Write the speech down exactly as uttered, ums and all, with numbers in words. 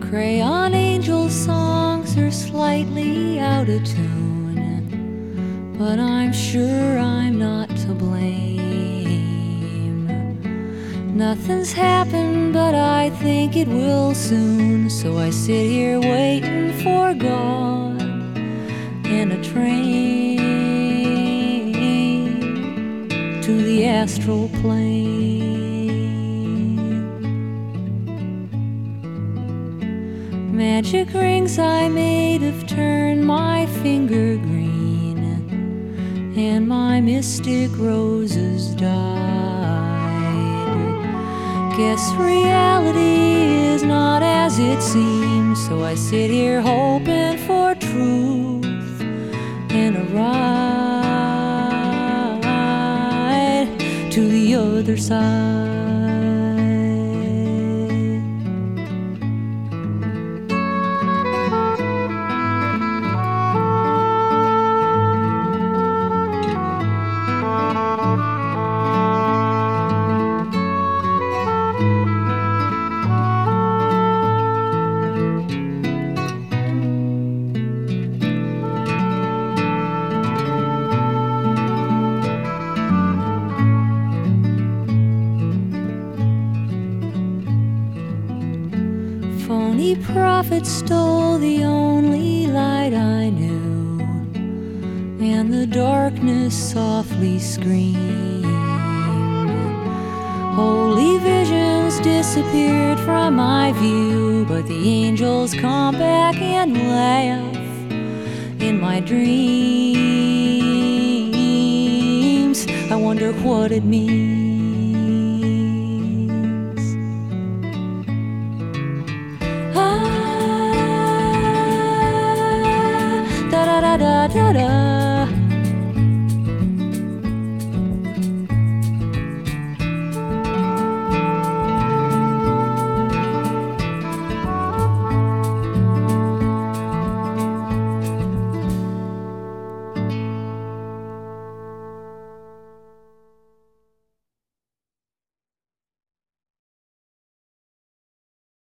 Crayon angel songs are slightly out of tune, but I'm sure I'm not to blame. Nothing's happened, but I think it will soon, so I sit here waiting for God and a train to the astral plane. Magic rings I made have turned my finger green, and my mystic roses died. Guess reality is not as it seems, so I sit here hoping for truth and a ride to the other side. Phony prophets stole the only light I knew, and the darkness softly screamed. Holy visions disappeared from my view, but the angels come back and laugh in my dreams. I wonder what it means.